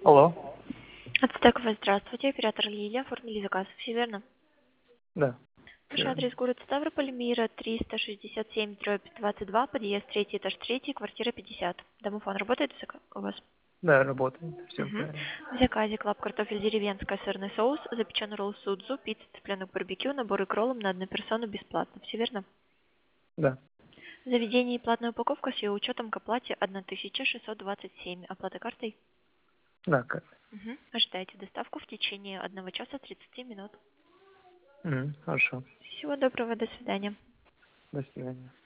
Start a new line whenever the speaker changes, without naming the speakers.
Алло.
Отстекова, здравствуйте. Оператор Лилия. Оформили заказ. Все верно?
Да.
Ваш
Верно.
адрес город Ставрополь, Мира, 367/22, подъезд 3, этаж 3, квартира 50. Домофон работает у вас?
Да, работает. Все
Угу.
правильно.
В заказе клаб картофель деревенская, сырный соус, запеченный ролл судзу, пицца, цыпленок барбекю, набор икролом на одну персону бесплатно. Все верно?
Да.
Заведение и платная упаковка с ее учетом к оплате 1627. Оплата картой?
Да, как?
Угу. Ожидайте доставку в течение 1 часа 30 минут.
Хорошо.
Всего доброго, до свидания.
До свидания.